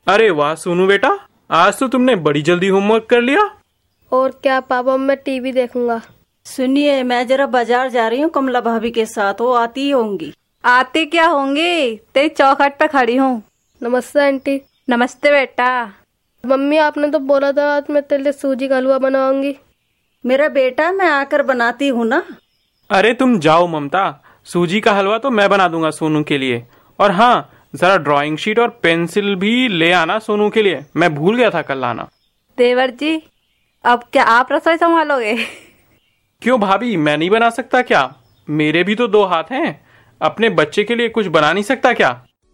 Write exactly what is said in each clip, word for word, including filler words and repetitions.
अरे वाह सोनू बेटा, आज तो तुमने बड़ी जल्दी होमवर्क कर लिया। और क्या पापा, मैं टीवी देखूंगा। सुनिए, मैं जरा बाजार जा रही हूँ कमला भाभी के साथ, वो आती ही होंगी। आती क्या होंगी, तेरी चौखट पे खड़ी हूँ। नमस्ते आंटी। नमस्ते बेटा। मम्मी आपने तो बोला था आज मैं तेरे लिए सूजी का हलवा बनाऊंगी। मेरा बेटा, मैं आकर बनाती हूँ ना। अरे तुम जाओ ममता, सूजी का हलवा तो मैं बना दूंगा सोनू के लिए। और हाँ, जरा ड्राइंग शीट और पेंसिल भी ले आना सोनू के लिए, मैं भूल गया था कल लाना। देवर जी, अब क्या आप रसोई संभालोगे? क्यों भाभी, मैं नहीं बना सकता क्या? मेरे भी तो दो हाथ हैं, अपने बच्चे के लिए कुछ बना नहीं सकता क्या?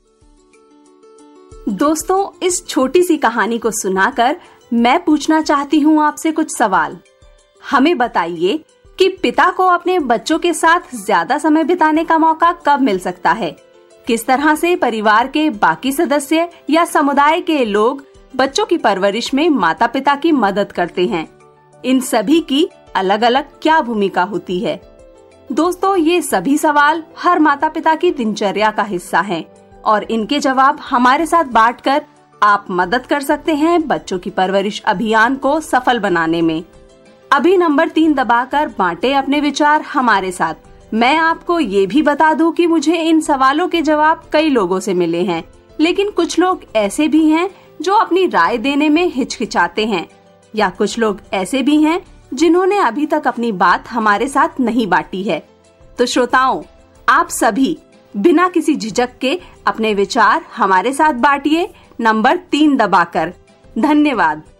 दोस्तों, इस छोटी सी कहानी को सुनाकर मैं पूछना चाहती हूँ आपसे कुछ सवाल। हमें बताइए कि पिता को अपने बच्चों के साथ ज्यादा समय बिताने का मौका कब मिल सकता है? किस तरह से परिवार के बाकी सदस्य या समुदाय के लोग बच्चों की परवरिश में माता पिता की मदद करते हैं? इन सभी की अलग अलग क्या भूमिका होती है? दोस्तों, ये सभी सवाल हर माता पिता की दिनचर्या का हिस्सा हैं और इनके जवाब हमारे साथ बांटकर आप मदद कर सकते हैं बच्चों की परवरिश अभियान को सफल बनाने में। अभी नंबर तीन दबाकर बांटे अपने विचार हमारे साथ। मैं आपको ये भी बता दूं कि मुझे इन सवालों के जवाब कई लोगों से मिले हैं, लेकिन कुछ लोग ऐसे भी हैं जो अपनी राय देने में हिचकिचाते हैं, या कुछ लोग ऐसे भी हैं जिन्होंने अभी तक अपनी बात हमारे साथ नहीं बांटी है। तो श्रोताओं, आप सभी बिना किसी झिझक के अपने विचार हमारे साथ बांटिए नंबर तीन दबाकर। धन्यवाद।